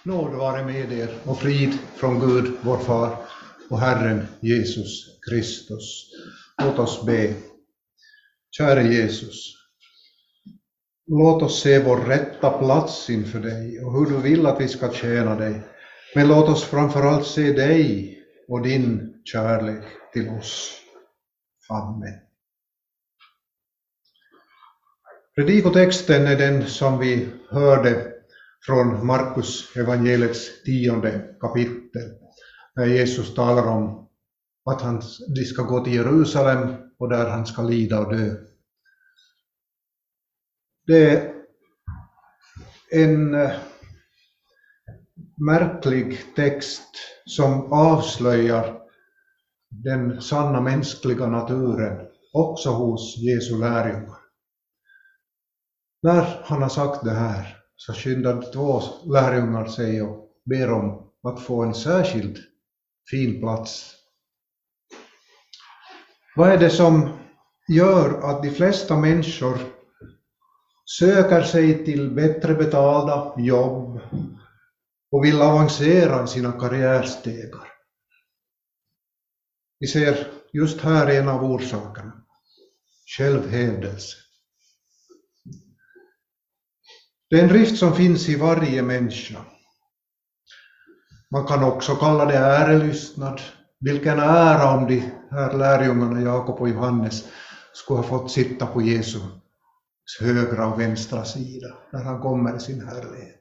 Nåd vare med er och frid från Gud, vår far, och Herren Jesus Kristus. Låt oss be. Käre Jesus, låt oss se vår rätta plats inför dig och hur du vill att vi ska tjäna dig. Men låt oss framförallt se dig och din kärlek till oss. Amen. Predikotexten är den som vi hörde från Markus evangeliets 10:e kapitel, när Jesus talar om att de ska gå till Jerusalem och där han ska lida och dö. Det är en märklig text som avslöjar den sanna mänskliga naturen också hos Jesu lärjungar. När han har sagt det här så skyndar 2 lärjungar sig och ber om att få en särskild fin plats. Vad är det som gör att de flesta människor söker sig till bättre betalda jobb och vill avancera i sina karriärstegar? Vi ser just här en av orsakerna: självhävdelse. Det är en drift som finns i varje människa. Man kan också kalla det ärelystnad. Vilken ära om de här lärjungarna Jakob och Johannes skulle ha fått sitta på Jesu högra och vänstra sida när han kommer i sin härlighet.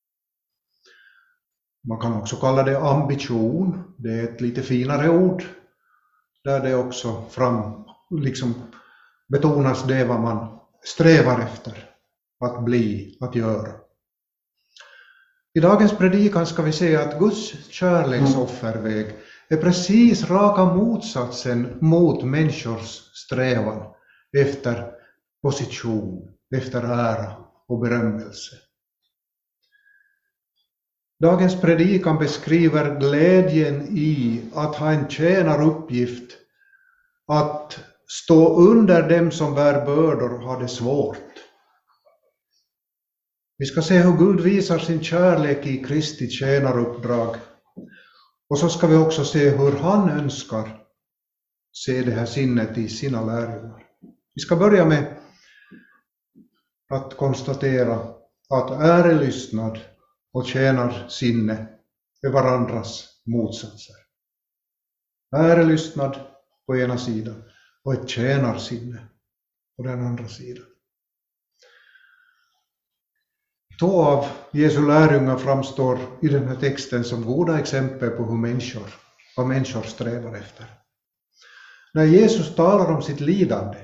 Man kan också kalla det ambition. Det är ett lite finare ord där det också betonas det vad man strävar efter att bli, att göra. I dagens predikan ska vi se att Guds kärleksofferväg är precis raka motsatsen mot människors strävan efter position, efter ära och berömmelse. Dagens predikan beskriver glädjen i att ha en tjänaruppgift, att stå under dem som bär bördor och har det svårt. Vi ska se hur Gud visar sin kärlek i Kristi tjänaruppdrag. Och så ska vi också se hur han önskar se det här sinnet i sina lärjungar. Vi ska börja med att konstatera att ärelystnad och tjänarsinne är varandras motsatser. Ärelystnad på ena sidan och ett tjänarsinne på den andra sidan. 2 av Jesu lärjungar framstår i den här texten som goda exempel på vad människor strävar efter. När Jesus talar om sitt lidande,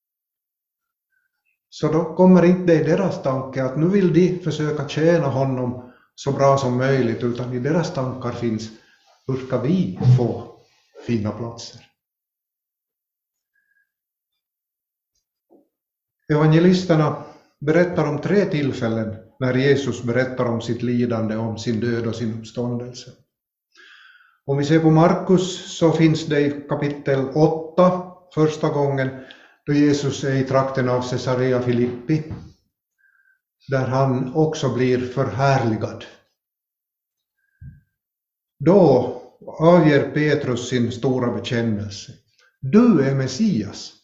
så då kommer inte i deras tanke att nu vill de försöka tjäna honom så bra som möjligt, utan i deras tankar finns: hur ska vi få fina platser? Evangelisterna berättar om 3 tillfällen när Jesus berättar om sitt lidande, om sin död och sin uppståndelse. Om vi ser på Markus så finns det i kapitel 8 första gången då Jesus är i trakten av Caesarea Philippi, där han också blir förhärligad. Då avger Petrus sin stora bekännelse: du är Messias.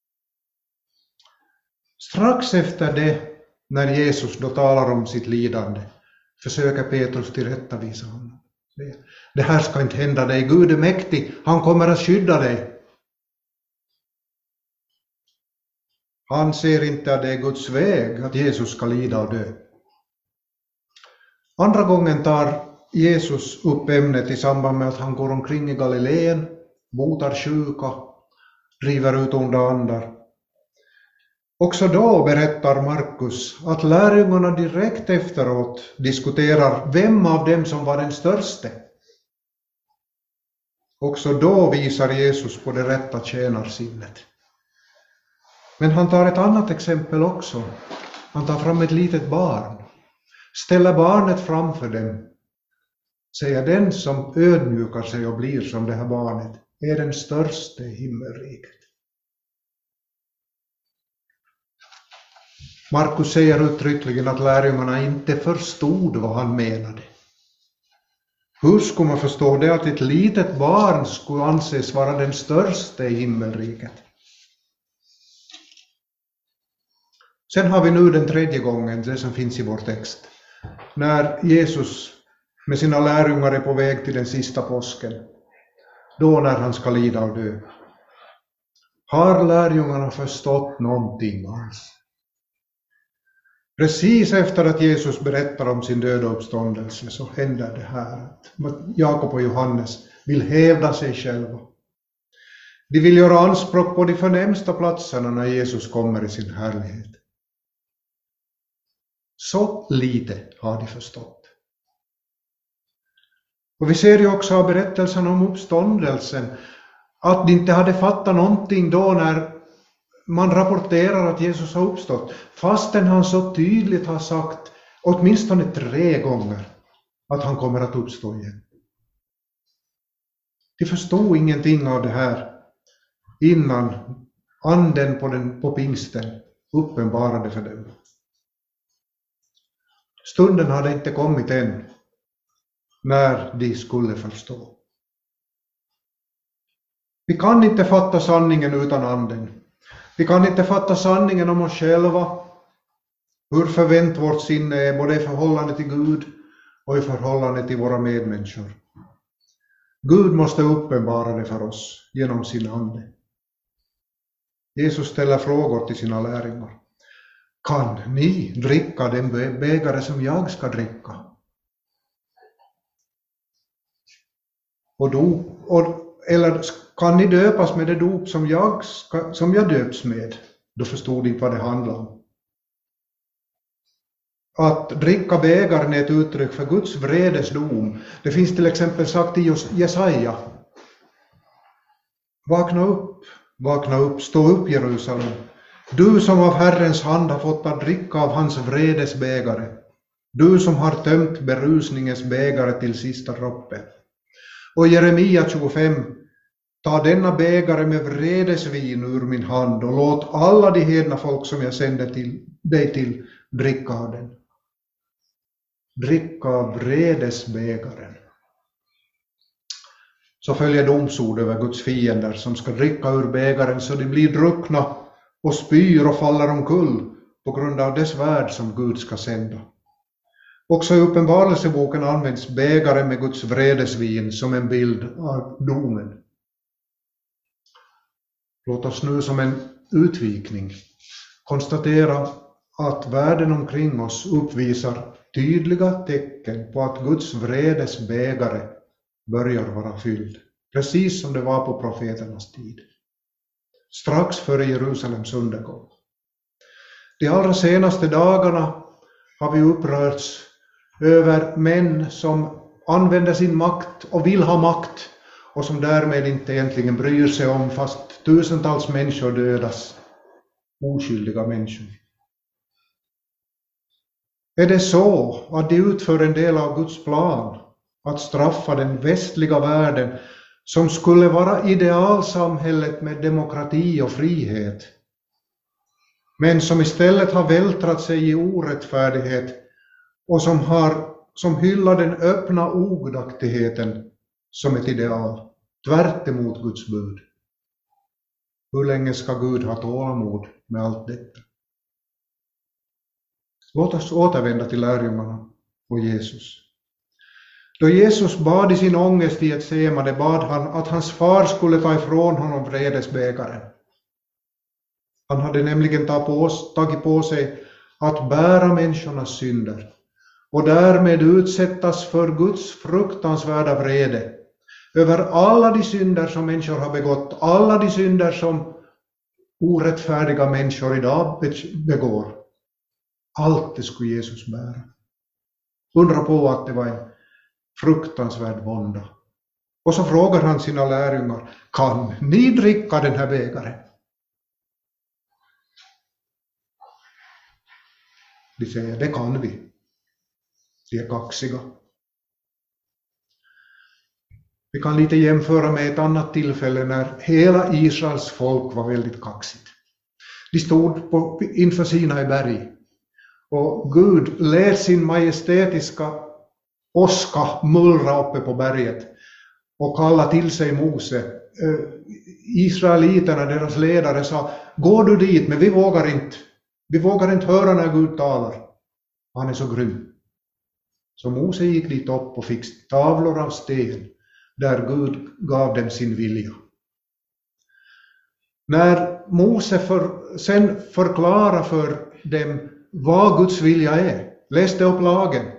Strax efter det, när Jesus då talar om sitt lidande, försöker Petrus tillrättavisa honom. Det här ska inte hända dig, Gud är mäktig, han kommer att skydda dig. Han ser inte att det är Guds väg att Jesus ska lida och dö. Andra gången tar Jesus upp ämnet i samband med att han går omkring i Galileen, botar sjuka, driver ut onda andar. Också då berättar Markus att lärjungarna direkt efteråt diskuterar vem av dem som var den störste. Också då visar Jesus på det rätta tjänarsinnet. Men han tar ett annat exempel också. Han tar fram ett litet barn, ställer barnet framför dem, säger: den som ödmjukar sig och blir som det här barnet är den störste i himmelriket. Markus säger uttryckligen att lärjungarna inte förstod vad han menade. Hur skulle man förstå det att ett litet barn skulle anses vara den största i himmelriket? Sen har vi nu den tredje gången, det som finns i vår text. När Jesus med sina lärjungar är på väg till den sista påsken. Då när han ska lida och dö. Har lärjungarna förstått någonting alls? Precis efter att Jesus berättar om sin död och uppståndelse så händer det här att Jakob och Johannes vill hävda sig själva. De vill göra anspråk på de förnämsta platserna när Jesus kommer i sin härlighet. Så lite har de förstått. Och vi ser ju också av berättelsen om uppståndelsen att de inte hade fattat någonting då när man rapporterar att Jesus har uppstått, fastän han så tydligt har sagt åtminstone 3 gånger att han kommer att uppstå igen. De förstod ingenting av det här innan anden på pingsten uppenbarade för dem. Stunden hade inte kommit än när de skulle förstå. Vi kan inte fatta sanningen utan anden. Vi kan inte fatta sanningen om oss själva, hur förvänt vårt sinne är både i förhållande till Gud och i förhållande till våra medmänniskor. Gud måste uppenbara det för oss genom sin ande. Jesus ställer frågor till sina lärjungar. Kan ni dricka den bägare som jag ska dricka? Eller kan ni döpas med det dop som jag döps med? Då förstod inte vad det handlade om. Att dricka bägaren är ett uttryck för Guds vredes dom. Det finns till exempel sagt i Jesaja. Vakna upp, stå upp Jerusalem. Du som av Herrens hand har fått att dricka av hans vredes bägare. Du som har tömt berusningens bägare till sista droppen. Och Jeremia 25. Ta denna bägare med vredesvin ur min hand och låt alla de hedna folk som jag sänder dig till dricka av den. Dricka av vredesbägaren. Så följer domsord över Guds fiender som ska dricka ur bägaren så de blir druckna och spyr och faller omkull på grund av dess värld som Gud ska sända. Också i uppenbarelseboken används bägaren med Guds vredesvin som en bild av domen. Låt oss nu som en utvikning konstatera att världen omkring oss uppvisar tydliga tecken på att Guds vredes bägare börjar vara fylld. Precis som det var på profeternas tid. Strax före Jerusalems undergång. De allra senaste dagarna har vi upprörts över män som använder sin makt och vill ha makt och som därmed inte egentligen bryr sig om fast tusentals människor dödas, oskyldiga människor. Är det så att de utför en del av Guds plan att straffa den västliga världen som skulle vara idealsamhället med demokrati och frihet, men som istället har vältrat sig i orättfärdighet och som hyllar den öppna ogudaktigheten som ett ideal, tvärt emot Guds bud? Hur länge ska Gud ha tålamod med allt detta? Låt oss återvända till lärjungarna och Jesus. Då Jesus bad i sin ångest i Getsemane bad han att hans far skulle ta ifrån honom vredesbägaren. Han hade nämligen tagit på sig att bära människornas synder och därmed utsättas för Guds fruktansvärda vrede över alla de synder som människor har begått, alla de synder som orättfärdiga människor idag begår. Allt det skulle Jesus bära. Undra på att det var en fruktansvärd vånda. Och så frågar han sina lärjungar, kan ni dricka den här bägaren? De säger, det kan vi. De är kaxiga. Vi kan lite jämföra med ett annat tillfälle när hela Israels folk var väldigt kaxigt. De stod inför Sinai berg och Gud lät sin majestätiska åska mullra uppe på berget och kalla till sig Mose. Israeliterna, deras ledare, sa: går du dit, men vi vågar inte höra när Gud talar. Han är så grym. Så Mose gick dit upp och fick tavlor av sten där Gud gav dem sin vilja. När Mose sen förklarade för dem vad Guds vilja är, läste upp lagen,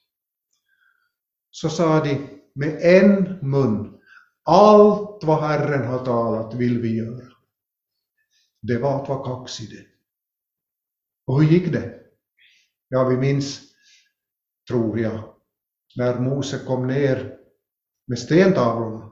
så sa de med en mun: allt vad Herren har talat vill vi göra. Det var att vara kaxig. Och hur gick det? Ja, vi minns, tror jag, när Mose kom ner med stentavlorna.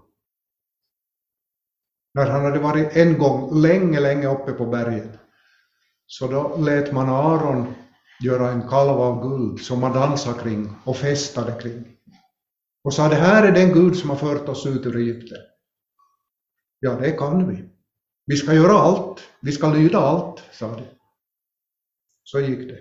När han hade varit en gång länge uppe på berget, så då lät man Aron göra en kalv av guld som man dansade kring och festade kring. Och sa: det här är den Gud som har fört oss ut ur Egypten. Ja, det kan vi. Vi ska göra allt. Vi ska lyda allt, sa de. Så gick det.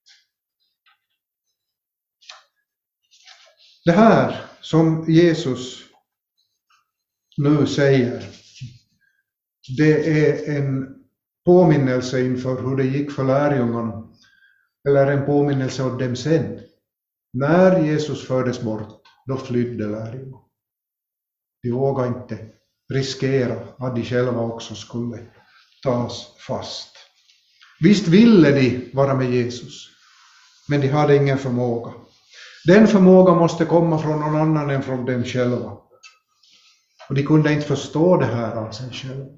Det här som Jesus nu säger, det är en påminnelse inför hur det gick för lärjungarna. Eller en påminnelse av dem sen. När Jesus fördes bort, då flydde lärjungarna. De vågade inte riskera att de själva också skulle tas fast. Visst ville de vara med Jesus, men de hade ingen förmåga. Den förmågan måste komma från någon annan än från dem själva. Och de kunde inte förstå det här av sig själva.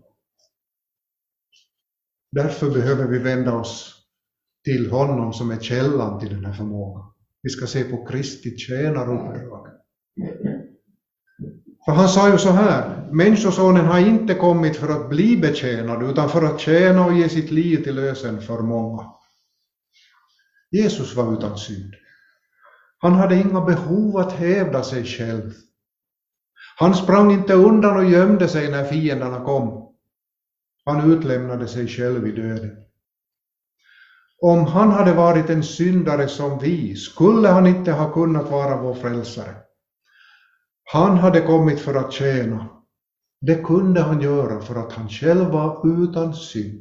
Därför behöver vi vända oss till honom som är källan till den här förmågan. Vi ska se på Kristi tjänaruppdrag. För han sa ju så här: människosonen har inte kommit för att bli betjänad, utan för att tjäna och ge sitt liv till lösen för många. Jesus var utan synd. Han hade inga behov att hävda sig själv. Han sprang inte undan och gömde sig när fienderna kom. Han utlämnade sig själv i döden. Om han hade varit en syndare som vi, skulle han inte ha kunnat vara vår frälsare. Han hade kommit för att tjäna. Det kunde han göra för att han själv var utan synd.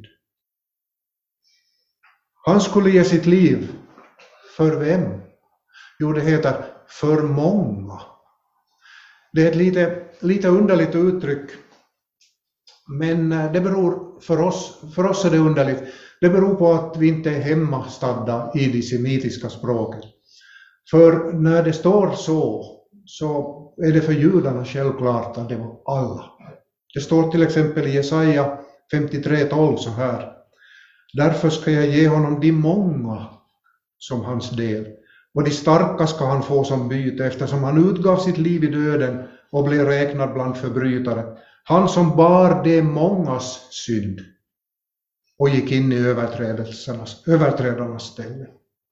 Han skulle ge sitt liv för vem? Jo, det heter för många. Det är ett lite underligt uttryck. Men det beror för oss är det underligt. Det beror på att vi inte är hemmastadda i det semitiska språket. För när det står så är det för judarna självklart att det var alla. Det står till exempel i Jesaja 53:12 så här: därför ska jag ge honom de många som hans del, och de starka ska han få som byte, eftersom han utgav sitt liv i döden och blev räknad bland förbrytare. Han som bar de mångas synd och gick in i överträdarnas ställe.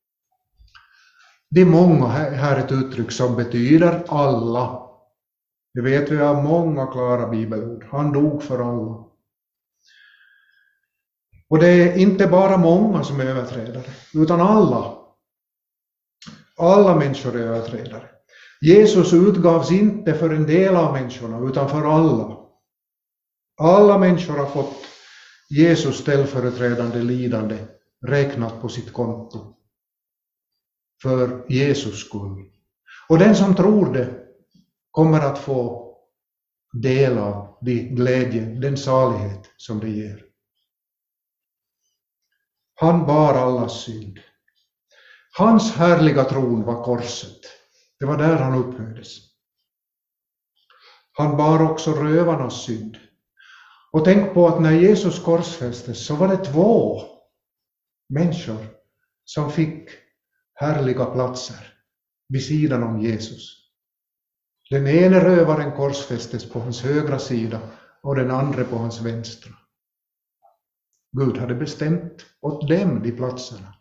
De många här är ett uttryck som betyder alla. Det vet vi av många klara bibelord. Han dog för alla. Och det är inte bara många som är överträdare, utan alla. Alla människor är överträdare. Jesus utgavs inte för en del av människorna, utan för alla. Alla människor har fått Jesus ställföreträdande lidande räknat på sitt konto. För Jesus skull. Och den som tror det kommer att få del av glädje, den salighet som det ger. Han bar allas synd. Hans härliga tron var korset. Det var där han upphöjdes. Han bar också rövarnas synd. Och tänk på att när Jesus korsfästes så var det 2 människor som fick härliga platser vid sidan om Jesus. Den ene rövaren korsfästes på hans högra sida och den andra på hans vänstra. Gud hade bestämt åt dem de platserna.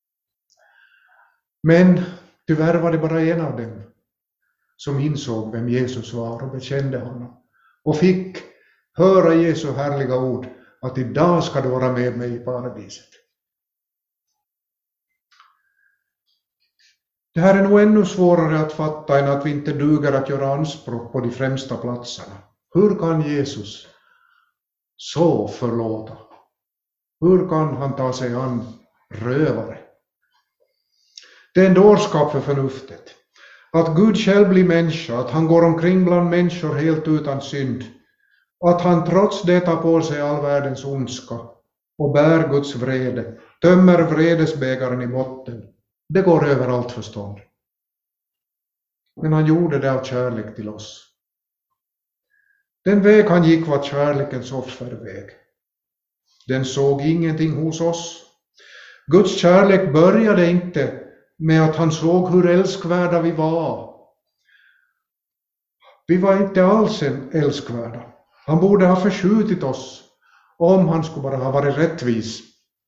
Men tyvärr var det bara en av dem som insåg vem Jesus var och bekände honom. Och fick höra Jesu härliga ord att idag ska du vara med mig i paradiset. Det här är nog ännu svårare att fatta än att vi inte duger att göra anspråk på de främsta platserna. Hur kan Jesus så förlåta? Hur kan han ta sig an rövare? Det är en dårskap för förnuftet. Att Gud själv blir människa, att han går omkring bland människor helt utan synd, att han trots det tar på sig all världens ondska och bär Guds vrede, tömmer vredesbägaren i botten. Det går över allt förstånd. Men han gjorde det av kärlek till oss. Den väg han gick var kärlekens offerväg. Den såg ingenting hos oss. Guds kärlek började inte med att han såg hur älskvärda vi var. Vi var inte alls älskvärda. Han borde ha förskjutit oss om han skulle bara ha varit rättvis.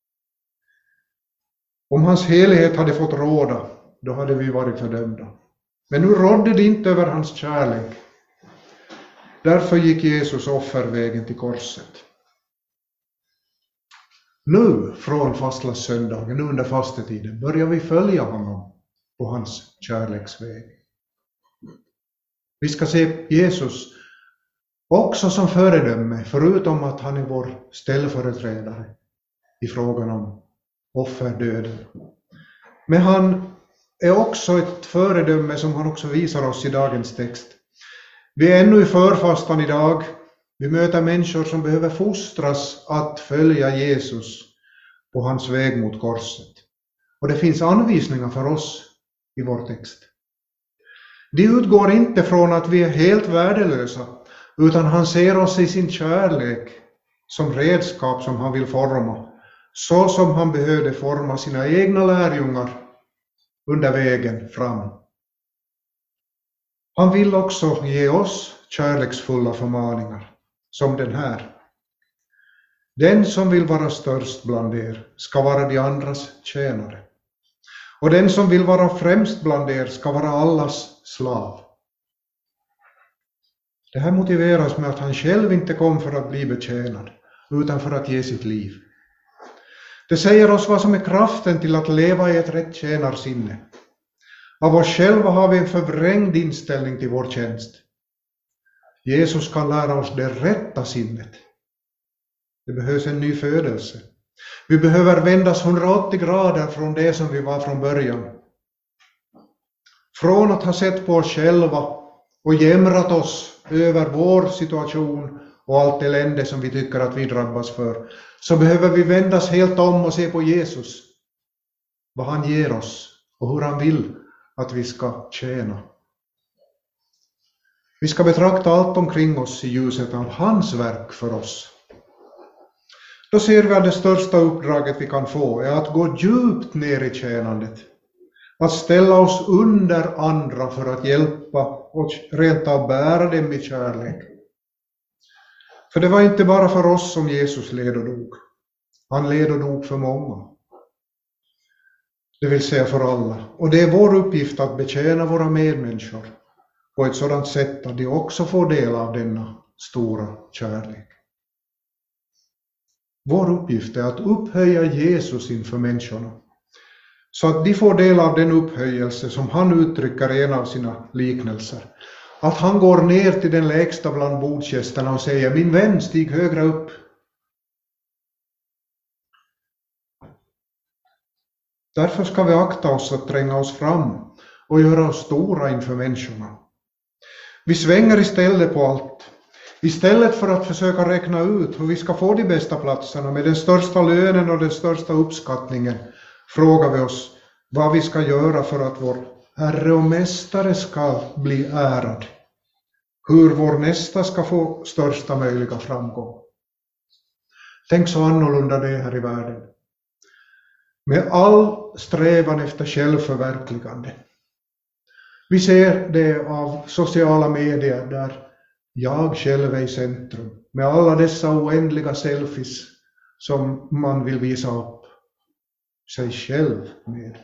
Om hans helighet hade fått råda, då hade vi varit fördömda. Men nu rådde det inte över hans kärlek. Därför gick Jesus offervägen till korset. Nu, från fastlagssöndagen, under fastetiden, börjar vi följa honom på hans kärleksväg. Vi ska se Jesus också som föredöme, förutom att han är vår ställföreträdare i frågan om offerdöden. Men han är också ett föredöme som han också visar oss i dagens text. Vi är ännu i förfastan idag. Vi möter människor som behöver fostras att följa Jesus på hans väg mot korset. Och det finns anvisningar för oss i vår text. De utgår inte från att vi är helt värdelösa, utan han ser oss i sin kärlek som redskap som han vill forma, så som han behövde forma sina egna lärjungar under vägen fram. Han vill också ge oss kärleksfulla förmaningar, som den här. Den som vill vara störst bland er ska vara de andras tjänare. Och den som vill vara främst bland er ska vara allas slav. Det här motiveras med att han själv inte kom för att bli betjänad, utan för att ge sitt liv. Det säger oss vad som är kraften till att leva i ett rätt tjänarsinne. Av oss själva har vi en förvrängd inställning till vår tjänst. Jesus kan lära oss det rätta sinnet. Det behövs en ny födelse. Vi behöver vändas 180 grader från det som vi var från början. Från att ha sett på oss själva och jämrat oss över vår situation och allt elände som vi tycker att vi drabbas för, så behöver vi vändas helt om och se på Jesus. Vad han ger oss och hur han vill att vi ska tjäna. Vi ska betrakta allt omkring oss i ljuset av hans verk för oss. Då ser vi att det största uppdraget vi kan få är att gå djupt ner i tjänandet. Att ställa oss under andra för att hjälpa och rent av bära dem i kärlek. För det var inte bara för oss som Jesus led och dog. Han led och dog för många. Det vill säga för alla. Och det är vår uppgift att betjäna våra medmänniskor på ett sådant sätt att de också får del av denna stora kärlek. Vår uppgift är att upphöja Jesus inför människorna, så att de får del av den upphöjelse som han uttrycker i en av sina liknelser. Att han går ner till den lägsta bland bordsgästerna och säger: min vän, stig högre upp. Därför ska vi akta oss att tränga oss fram och göra oss stora inför människorna. Vi svänger istället på allt. Istället för att försöka räkna ut hur vi ska få de bästa platserna med den största lönen och den största uppskattningen, frågar vi oss vad vi ska göra för att vår Herre och Mästare ska bli ärad. Hur vår nästa ska få största möjliga framgång. Tänk så annorlunda det är här i världen. Med all strävan efter självförverkligande. Vi ser det av sociala medier där jag själv är i centrum. Med alla dessa oändliga selfies som man vill visa upp sig själv med.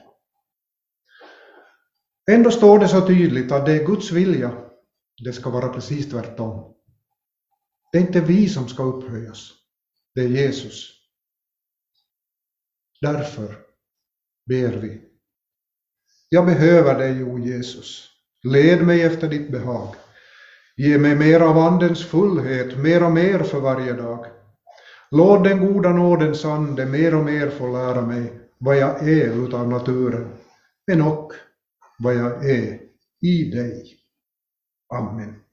Ändå står det så tydligt att det är Guds vilja. Det ska vara precis tvärtom. Det är inte vi som ska upphöjas. Det är Jesus. Därför ber vi. Jag behöver dig, o Jesus. Led mig efter ditt behag. Ge mig mer av andens fullhet, mer och mer för varje dag. Låt den goda nådens ande mer och mer få lära mig vad jag är utav naturen, men också vad jag är i dig. Amen.